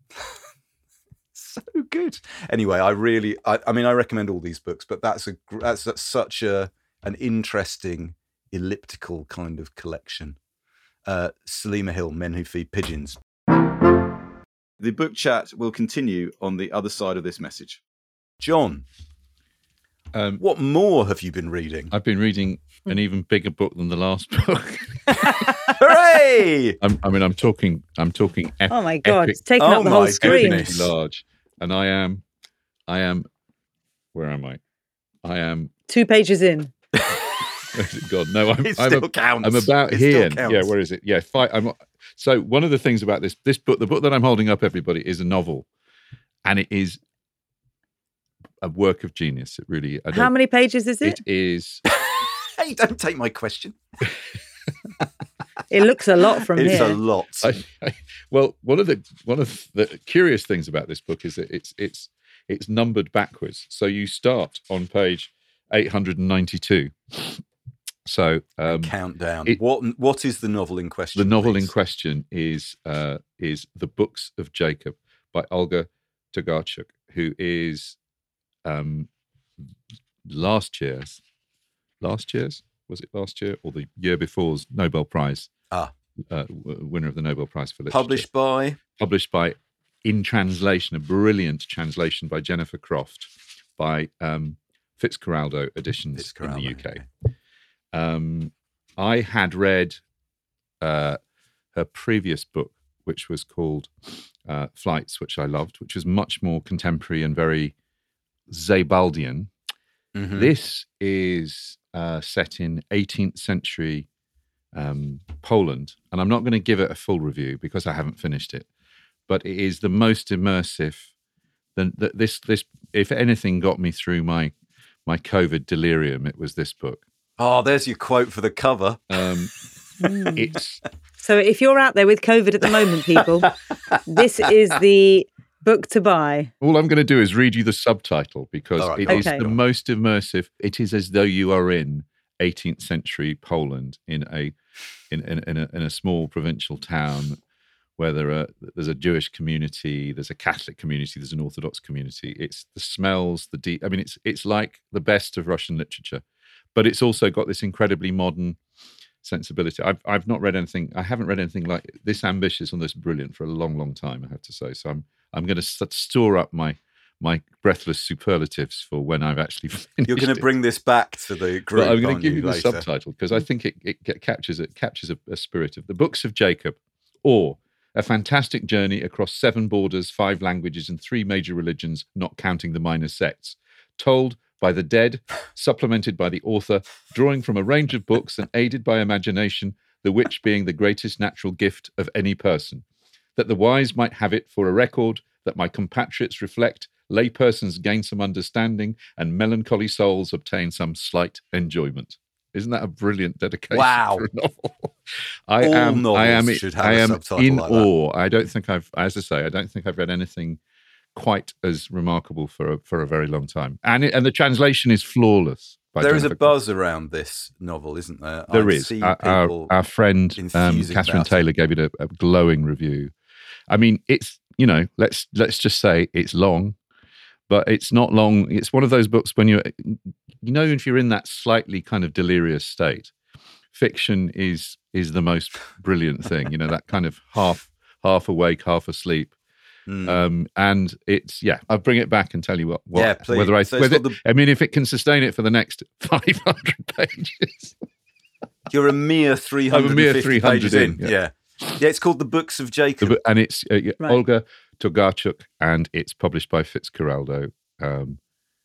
So good. Anyway, I really, I, I mean, I recommend all these books, but that's a gr- that's, that's such a an interesting elliptical kind of collection. Uh, Salima Hill, Men Who Feed Pigeons. The book chat will continue on the other side of this message. John, Um, what more have you been reading? I've been reading an even bigger book than the last book. Hooray! I'm, I mean, I'm talking. I'm talking. Ep- Oh my God, epic, it's taken Oh up the whole my screen. goodness. large, and I am. I am. Where am I? I am. Two pages in. God, no, I'm. It I'm, still a- counts. I'm about It here. still Yeah, counts. where is it? Yeah, five. I'm. So one of the things about this this book, the book that I'm holding up, everybody, is a novel, and it is a work of genius. It really. I How don't- many pages is it? It is. Hey, don't take my question. It looks a lot from It's here. a lot. I, I, well, one of the one of the curious things about this book is that it's it's it's numbered backwards. So you start on page eight hundred ninety-two. So um, Countdown. it- what What is the novel in question? the novel in please? question is uh, is The Books of Jacob by Olga Tokarczuk, who is um, last year's last year's was it last year or the year before's Nobel Prize Ah. uh, w- winner of the Nobel Prize for Literature. Published by. published by In Translation, a brilliant translation by Jennifer Croft, by um, Fitzcarraldo Editions Fitzcarraldo, in the U K. Um, I had read uh, her previous book, which was called uh, Flights, which I loved, which was much more contemporary and very Zebaldian. Mhm. This is uh, set in eighteenth century um, Poland, and I'm not going to give it a full review because I haven't finished it. But it is the most immersive. Than that. This this, if anything, got me through my my COVID delirium. It was this book. Oh, there's your quote for the cover. Um, Mm. it's So if you're out there with COVID at the moment, people, this is the book to buy. all I'm going to do is read you the subtitle because All right, it go is on. the most immersive. It is as though you are in eighteenth century Poland in a in in, in, a, in a small provincial town where there are there's a Jewish community, there's a Catholic community, there's an Orthodox community. It's the smells, the deep. I mean, it's it's like the best of Russian literature, but it's also got this incredibly modern sensibility. I've I've not read anything. I haven't read anything like this ambitious and this brilliant for a long, long time. I have to say. So I'm I'm going to st- store up my my breathless superlatives for when I've actually finished. You're going to bring this back to the group. Well, I'm going to give you you the later? subtitle because I think it, it captures it captures a, a spirit of the Books of Jacob, or a fantastic journey across seven borders, five languages, and three major religions, not counting the minor sects, told by the dead, supplemented by the author, drawing from a range of books and aided by imagination, the which being the greatest natural gift of any person, that the wise might have it for a record, that my compatriots reflect, lay persons gain some understanding, and melancholy souls obtain some slight enjoyment. Isn't that a brilliant dedication Wow. for a novel? I All am, novels I am, should have I a am subtitle in like that. awe. I don't think I've, as I say, I don't think I've read anything quite as remarkable for a, for a very long time. And it, and the translation is flawless. by There is a Jennifer buzz around this novel, isn't there? There I is. see Our, our, people our friend um, enthusing Catherine about Taylor it. gave it a, a glowing review. I mean, it's, you know, let's let's just say it's long, but it's not long. It's one of those books when you're, you know, if you're in that slightly kind of delirious state, fiction is is the most brilliant thing. You know, that kind of half half awake, half asleep. Mm. Um, and it's, yeah, I'll bring it back and tell you what, what Yeah, please. whether I, So it's whether, called the- I mean, if it can sustain it for the next five hundred pages. You're a mere three I'm a hundred mere fifty three hundred pages in. in, Yeah. yeah. yeah. It's called The Books of Jacob. The- and it's uh, yeah, Right. Olga Tokarczuk, and it's published by Fitzcarraldo, um,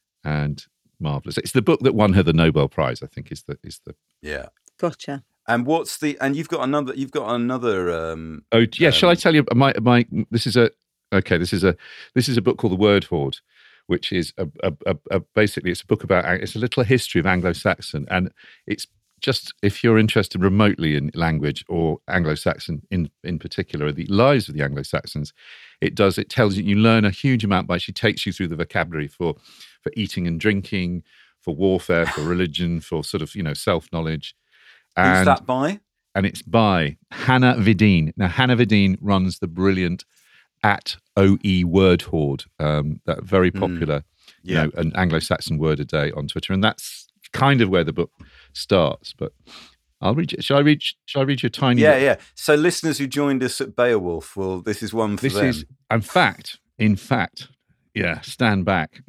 and marvelous. It's the book that won her the Nobel Prize, I think, is the is the. yeah. Gotcha. And what's the? And you've got another. You've got another. Um, Oh yeah, shall I Um, tell you? My my. This is a okay. This is a this is a book called The Word Hoard, which is a, a, a, a basically it's a book about it's a little history of Anglo-Saxon, and it's just if you're interested remotely in language or Anglo-Saxon in in particular, the lives of the Anglo-Saxons, it does it tells you you learn a huge amount by she takes you through the vocabulary for for eating and drinking, for warfare, for religion, for sort of you know self-knowledge. who's And that by? and it's by Hannah Vidine. Now, Hannah Vidine runs the brilliant at O E Word Hoard, um, that very popular, you Yeah. know, an Anglo-Saxon word a day on Twitter, and that's kind of where the book starts. But I'll read. you- Shall I read? Shall I read you a tiny? Yeah, bit? yeah. So listeners who joined us at Beowulf, well, this is one for This them. is, in fact, in fact, yeah. Stand back.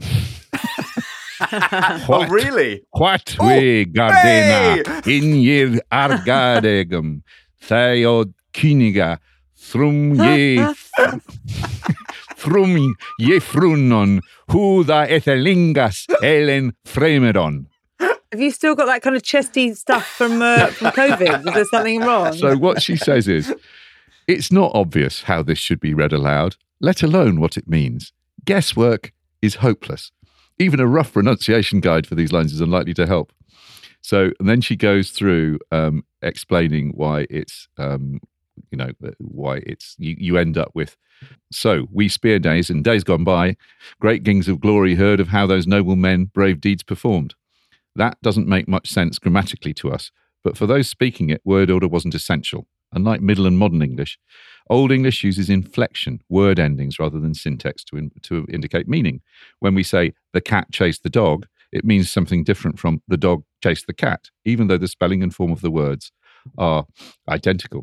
oh, What? really? What Oh, we Gardena hey! in ye argadegum Theo Kiniga thrum ye thrum ye frunon who the ethelingas elen fremedon. Have you still got that kind of chesty stuff from uh, from COVID? Is there something wrong? So what she says is, it's not obvious how this should be read aloud, let alone what it means. Guesswork is hopeless. Even a rough pronunciation guide for these lines is unlikely to help. So and then she goes through um, explaining why it's, um, you know, why it's you, you end up with. So we spear days in days gone by, great kings of glory heard of how those noble men brave deeds performed. That doesn't make much sense grammatically to us, but for those speaking it, word order wasn't essential. Unlike Middle and Modern English, Old English uses inflection, word endings, rather than syntax to, in, to indicate meaning. When we say, the cat chased the dog, it means something different from the dog chased the cat, even though the spelling and form of the words are identical.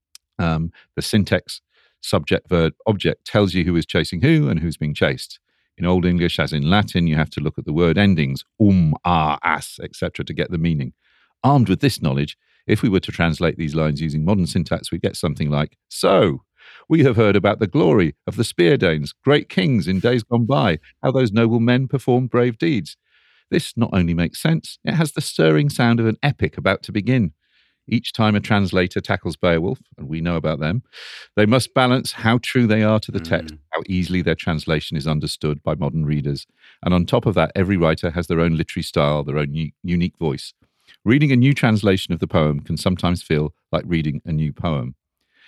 Um, the syntax, subject, verb, object tells you who is chasing who and who's being chased. In Old English, as in Latin, you have to look at the word endings, um, ah, as, et cetera, to get the meaning. Armed with this knowledge, if we were to translate these lines using modern syntax, we'd get something like, so, we have heard about the glory of the Spear Danes, great kings in days gone by, how those noble men performed brave deeds. This not only makes sense, it has the stirring sound of an epic about to begin. Each time a translator tackles Beowulf, and we know about them, they must balance how true they are to the text, Mm. how easily their translation is understood by modern readers. And on top of that, every writer has their own literary style, their own u- unique voice. Reading a new translation of the poem can sometimes feel like reading a new poem.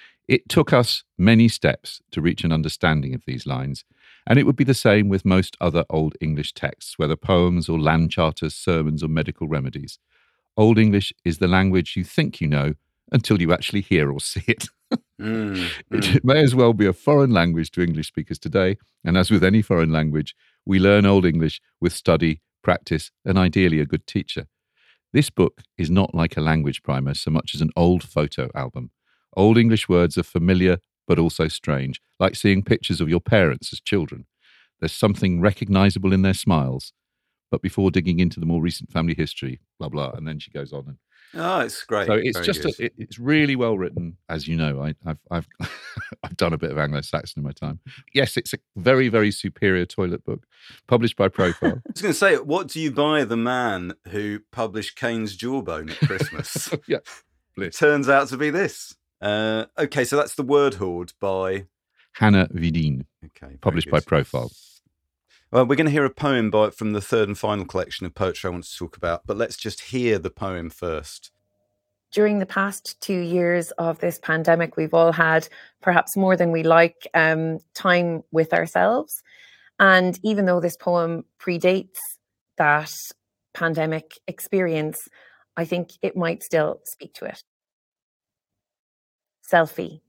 It took us many steps to reach an understanding of these lines, and it would be the same with most other Old English texts, whether poems or land charters, sermons or medical remedies. Old English is the language you think you know until you actually hear or see it. Mm, mm. It may as well be a foreign language to English speakers today, and as with any foreign language, we learn Old English with study, practice, and ideally a good teacher. This book is not like a language primer so much as an old photo album. Old English words are familiar but also strange, like seeing pictures of your parents as children. There's something recognisable in their smiles. But before digging into the more recent family history, blah, blah, and then she goes on. And oh, it's great. so it's Very just, a, good. it, it's really well written. As you know, I, I've, I've, I've done a bit of Anglo-Saxon in my time. Yes, it's a very, very superior toilet book, published by Profile. I was going to say, what do you buy the man who published Cain's Jawbone at Christmas? Yeah, It turns out to be this. Uh, okay, so that's The Word Hoard by Hannah Vidin, okay, published by Profile. Well, we're going to hear a poem by, from the third and final collection of poetry I want to talk about, but let's just hear the poem first. During the past two years of this pandemic, we've all had, perhaps more than we like, um, time with ourselves. And even though this poem predates that pandemic experience, I think it might still speak to it. Selfie.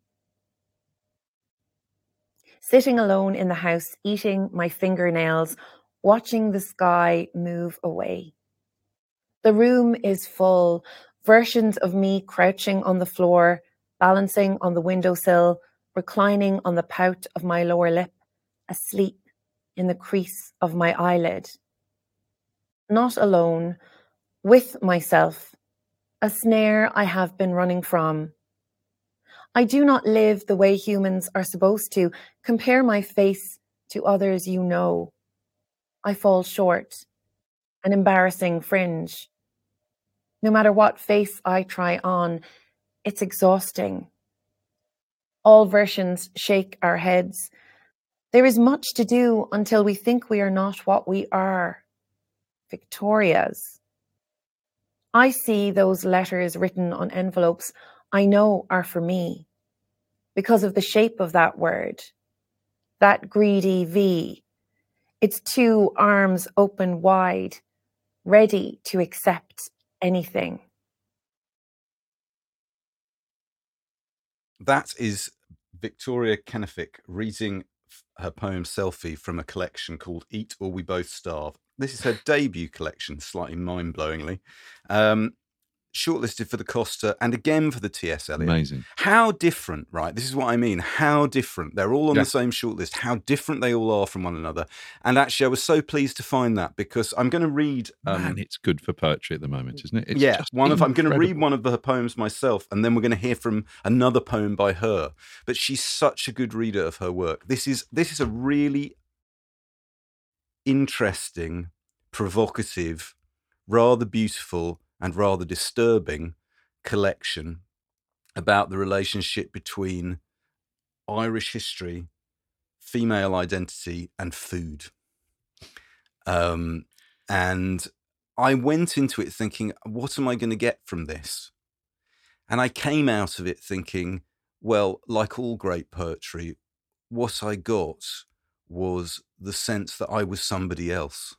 Sitting alone in the house, eating my fingernails, watching the sky move away. The room is full, versions of me crouching on the floor, balancing on the windowsill, reclining on the pout of my lower lip, asleep in the crease of my eyelid. Not alone, with myself, a snare I have been running from. I do not live the way humans are supposed to. Compare my face to others you know. I fall short, an embarrassing fringe. No matter what face I try on, it's exhausting. All versions shake our heads. There is much to do until we think we are not what we are. Victoria's. I see those letters written on envelopes I know are for me because of the shape of that word, that greedy V. Its two arms open wide, ready to accept anything. That is Victoria Kenefick reading her poem Selfie from a collection called Eat or We Both Starve. This is her debut collection, slightly mind-blowingly. Um, shortlisted for the Costa and again for the T S Eliot. Amazing. How different, right? This is what I mean. How different. They're all on Yeah. the same shortlist. How different they all are from one another. And actually, I was so pleased to find that because I'm going to read... Um, Man, it's good for poetry at the moment, isn't it? It's yeah, just one of I'm going to read incredible. one of her poems myself, and then we're going to hear from another poem by her. But she's such a good reader of her work. This is this is a really interesting, provocative, rather beautiful, and rather disturbing collection about the relationship between Irish history, female identity, and food. Um, and I went into it thinking, what am I going to get from this? And I came out of it thinking, well, like all great poetry, what I got was the sense that I was somebody else.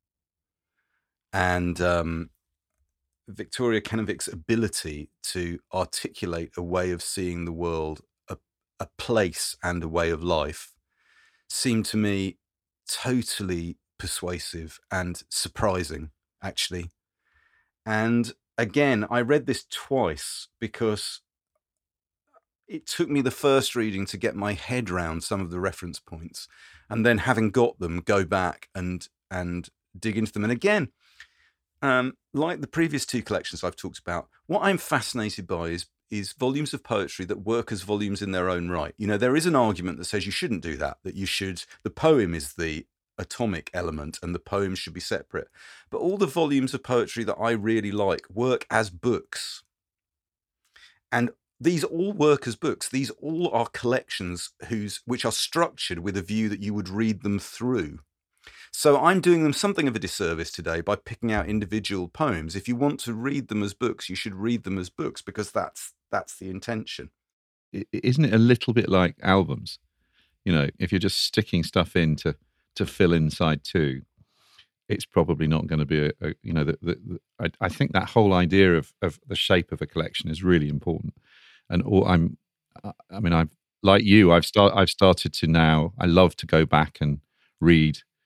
And um, Victoria Kenefick's ability to articulate a way of seeing the world, a, a place and a way of life, seemed to me totally persuasive and surprising, actually. And again, I read this twice because it took me the first reading to get my head round some of the reference points, and then having got them, go back and and dig into them. And again, um, like the previous two collections I've talked about, what I'm fascinated by is is volumes of poetry that work as volumes in their own right. You know, there is an argument that says you shouldn't do that, that you should, the poem is the atomic element and the poem should be separate. But all the volumes of poetry that I really like work as books. And these all work as books. These all are collections whose which are structured with a view that you would read them through. So I'm doing them something of a disservice today by picking out individual poems. If you want to read them as books, you should read them as books because that's that's the intention. I- Isn't it a little bit like albums? You know, if you're just sticking stuff in to, to fill inside too, it's probably not going to be a, a you know, the, the, the, I, I think that whole idea of, of the shape of a collection is really important. And all I'm, I I mean, I've, like you, I've start, I've started to now, I love to go back and read,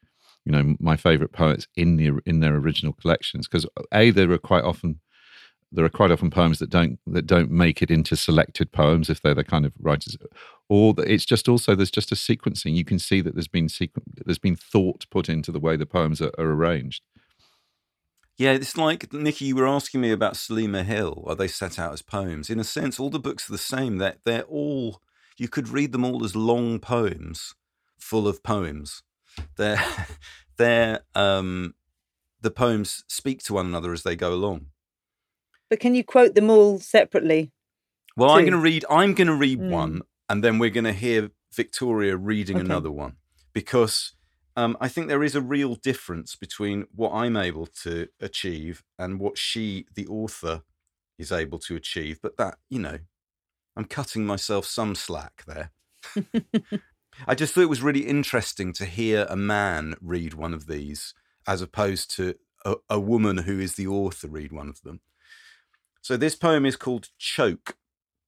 you know, my favourite poets in the in their original collections, because a there are quite often there are quite often poems that don't that don't make it into selected poems if they're the kind of writers, or that it's just also there's just a sequencing. You can see that there's been sequ- there's been thought put into the way the poems are, are arranged. Yeah, it's like, Nikki, you were asking me about Salima Hill. Are they set out as poems? In a sense, all the books are the same. They're, they're all, you could read them all as long poems full of poems. They're, they're, um, the poems speak to one another as they go along. But can you quote them all separately? Well, too? I'm going to read, I'm going to read Mm. one, and then we're going to hear Victoria reading Okay. another one, because Um, I think there is a real difference between what I'm able to achieve and what she, the author, is able to achieve. But that, you know, I'm cutting myself some slack there. I just thought it was really interesting to hear a man read one of these as opposed to a, a woman who is the author read one of them. So this poem is called Choke.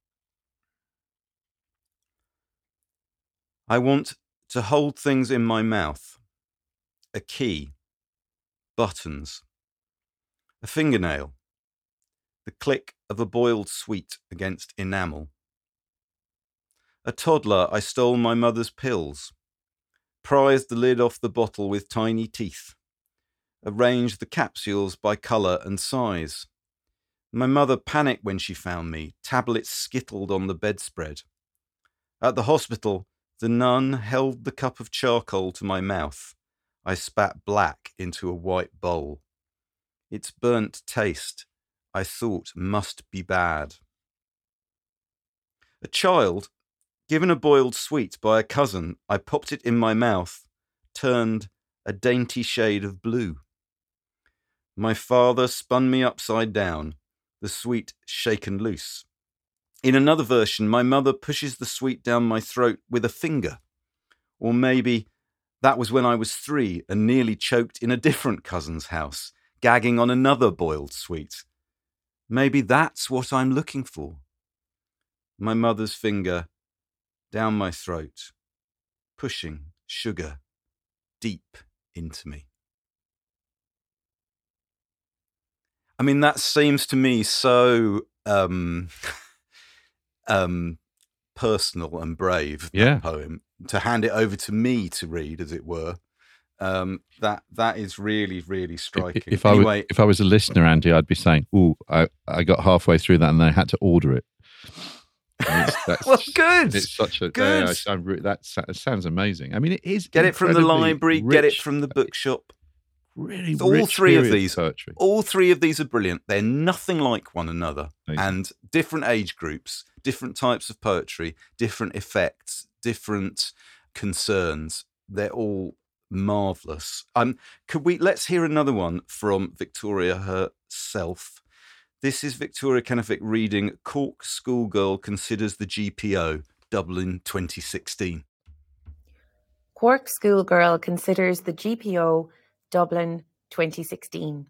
I want to hold things in my mouth. A key, buttons, a fingernail, the click of a boiled sweet against enamel. A toddler, I stole my mother's pills, prized the lid off the bottle with tiny teeth, arranged the capsules by colour and size. My mother panicked when she found me, tablets skittled on the bedspread. At the hospital, the nun held the cup of charcoal to my mouth. I spat black into a white bowl. Its burnt taste, I thought, must be bad. A child, given a boiled sweet by a cousin, I popped it in my mouth, turned a dainty shade of blue. My father spun me upside down, the sweet shaken loose. In another version, my mother pushes the sweet down my throat with a finger. Or maybe that was when I was three and nearly choked in a different cousin's house, gagging on another boiled sweet. Maybe that's what I'm looking for. My mother's finger down my throat, pushing sugar deep into me. I mean, that seems to me so um, um, personal and brave, that Yeah. poem, to hand it over to me to read, as it were. Um, that that is really, really striking. If I, anyway, were, if I was a listener, Andy, I'd be saying, "Oh, I, I got halfway through that and I had to order it." It's, that's, well, good. It's such a Good. yeah, I, I, that sounds amazing. I mean, it is. Get it from the incredibly library. Get it rich, from the bookshop. Really, all rich three of period these, poetry. all three of these are brilliant. They're nothing like one another, Amazing. and different age groups, different types of poetry, different effects, different concerns. They're all marvelous. Um, could we? Let's hear another one from Victoria herself. This is Victoria Kenefick reading Cork Schoolgirl Considers the G P O, Dublin twenty sixteen. Cork Schoolgirl Considers the G P O, Dublin twenty sixteen.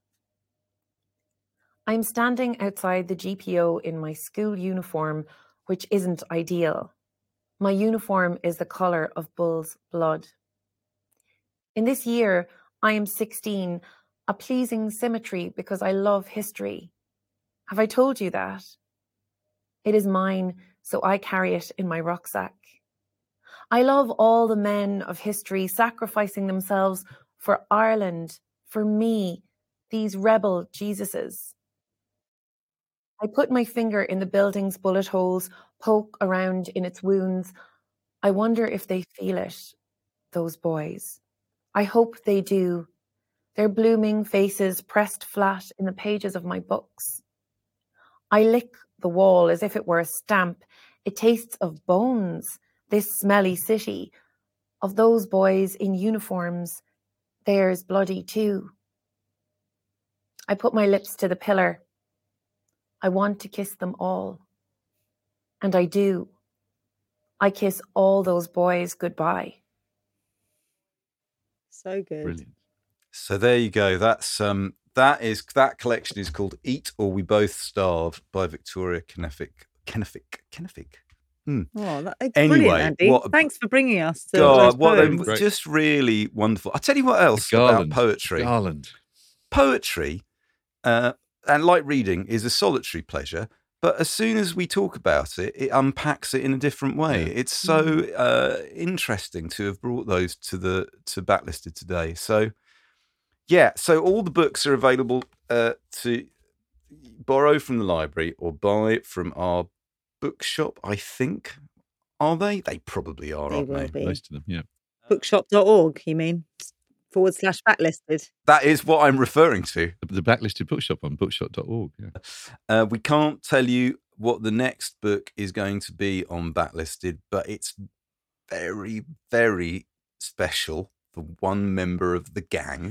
I'm standing outside the G P O in my school uniform, which isn't ideal. My uniform is the colour of bull's blood. In this year, I am sixteen, a pleasing symmetry because I love history. Have I told you that? It is mine, so I carry it in my rucksack. I love all the men of history sacrificing themselves for Ireland, for me, these rebel Jesuses. I put my finger in the building's bullet holes, poke around in its wounds. I wonder if they feel it, those boys. I hope they do. Their blooming faces pressed flat in the pages of my books. I lick the wall as if it were a stamp. It tastes of bones, this smelly city, of those boys in uniforms. Theirs bloody too. I put my lips to the pillar. I want to kiss them all. And I do. I kiss all those boys goodbye. So good. Brilliant. So there you go. That's um that is that collection is called Eat or We Both Starve by Victoria Kenefick. Kenefick. Kenefick. Mm. Oh, that, it's Anyway, brilliant, Andy. what a- Thanks for bringing us to God, those what poems. a, Great. just really wonderful. I'll tell you what else Garland. about poetry. Garland. Poetry, uh, and like reading, is a solitary pleasure. But as soon as we talk about it, it unpacks it in a different way. Yeah. It's so uh, interesting to have brought those to the to Backlisted today. So, yeah, so all the books are available uh, to borrow from the library or buy from our bookshop, I think. Are they? They probably are, They aren't will they? be. Most of them, yeah. Bookshop dot org, you mean? Forward slash backlisted. That is what I'm referring to. The, the Backlisted bookshop on bookshop dot org. Yeah. Uh, we can't tell you what the next book is going to be on Backlisted, but it's very, very special for one member of the gang.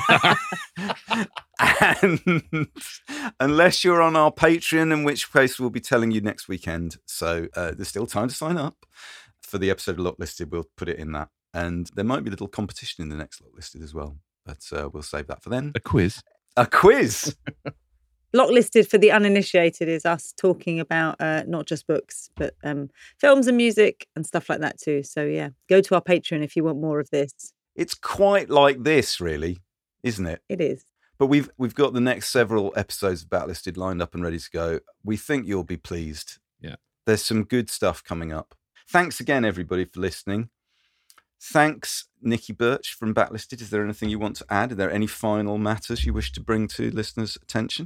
And unless you're on our Patreon, in which case we'll be telling you next weekend. So uh, there's still time to sign up for the episode of Locklisted. We'll put it in that. And there might be a little competition in the next Locklisted as well. But uh, we'll save that for then. A quiz. A quiz. Locklisted for the uninitiated is us talking about uh, not just books, but um, films and music and stuff like that too. So yeah, go to our Patreon if you want more of this. It's quite like this, really, isn't it? It is. But we've we've got the next several episodes of Backlisted lined up and ready to go. We think you'll be pleased. Yeah. There's some good stuff coming up. Thanks again, everybody, for listening. Thanks, Nikki Birch from Backlisted. Is there anything you want to add? Are there any final matters you wish to bring to listeners' attention?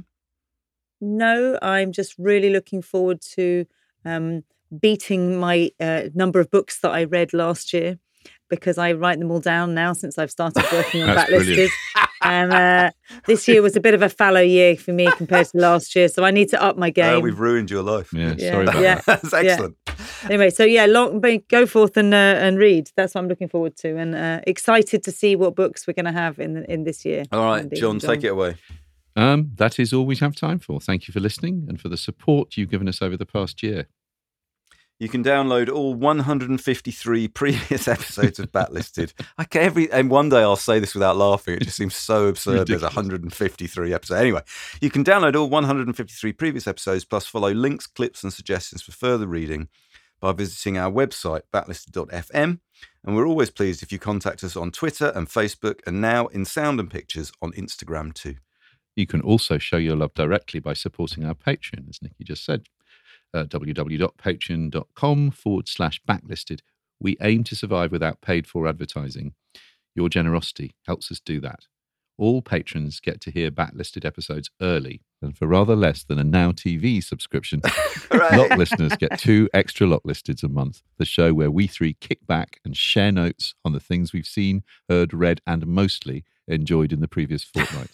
No, I'm just really looking forward to um, beating my uh, number of books that I read last year, because I write them all down now since I've started working on That's Backlisted. brilliant. And uh, this year was a bit of a fallow year for me compared to last year, so I need to up my game. Uh, we've ruined your life. Yeah, Yeah, sorry about yeah. that. That's excellent. Anyway, so yeah, long, go forth and uh, and read. That's what I'm looking forward to, and uh, excited to see what books we're going to have in the, in this year. All right, Andy, John, take it away. Um, that is all we have time for. Thank you for listening and for the support you've given us over the past year. You can download all one hundred fifty-three previous episodes of Backlisted. I can, every, and one day I'll say this without laughing. It just seems so absurd. There's Ridiculous. one hundred fifty-three episodes. Anyway, you can download all one hundred fifty-three previous episodes, plus follow links, clips, and suggestions for further reading by visiting our website, backlisted dot f m. And we're always pleased if you contact us on Twitter and Facebook, and now in sound and pictures on Instagram too. You can also show your love directly by supporting our Patreon, as Nikki just said. Uh, www.patreon.com forward slash backlisted. We aim to survive without paid for advertising. Your generosity helps us do that. All patrons get to hear Backlisted episodes early, and for rather less than a Now T V subscription, Lock listeners get two extra Locklisteds a month, the show where we three kick back and share notes on the things we've seen, heard, read, and mostly enjoyed in the previous fortnight.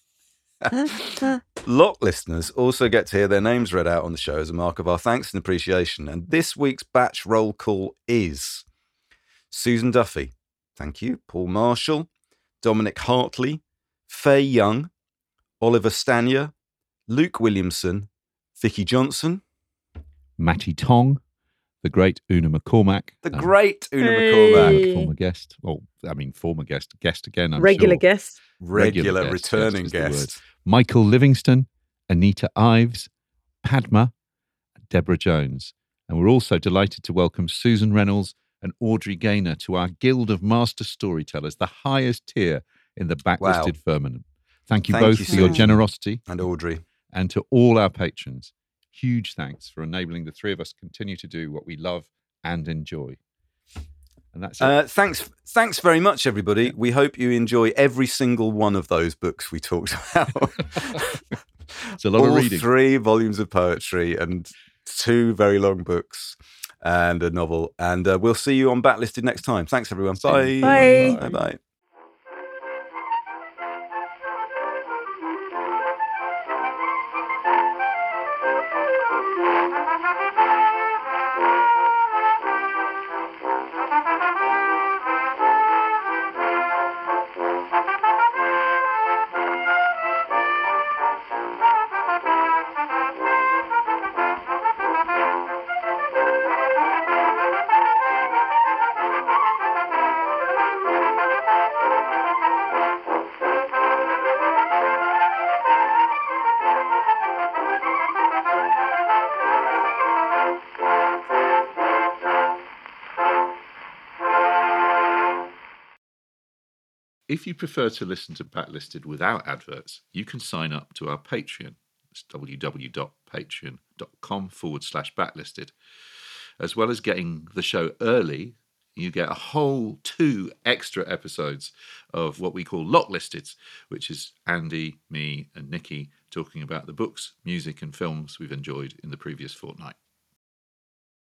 Lock listeners also get to hear their names read out on the show as a mark of our thanks and appreciation. And this week's batch roll call is Susan Duffy, thank you, Paul Marshall, Dominic Hartley, Faye Young, Oliver Stanier, Luke Williamson, Vicky Johnson, Matty Tong, the great Una McCormack. the um, great Una Hey. McCormack, former guest. Well, I mean, former guest, guest again, I'm Regular sure. guest. regular, Regular guest, returning guest is the word. guest. Michael Livingston, Anita Ives, Padma, Deborah Jones. And we're also delighted to welcome Susan Reynolds and Audrey Gaynor to our Guild of Master Storytellers, the highest tier in the backlisted firmament. Thank you Thank both you, for your Susan. generosity, And Audrey. and to all our patrons. Huge thanks for enabling the three of us continue to do what we love and enjoy. And that's it. Uh, thanks, thanks very much, everybody. We hope you enjoy every single one of those books we talked about. It's a lot All of reading. three volumes of poetry and two very long books and a novel. And uh, we'll see you on Backlisted next time. Thanks, everyone. See Bye. you. Bye. Bye. Bye. If you prefer to listen to Backlisted without adverts, you can sign up to our Patreon. It's www.patreon.com forward slash backlisted. As well as getting the show early, you get a whole two extra episodes of what we call Locklisted, which is Andy, me, and Nikki talking about the books, music, and films we've enjoyed in the previous fortnight.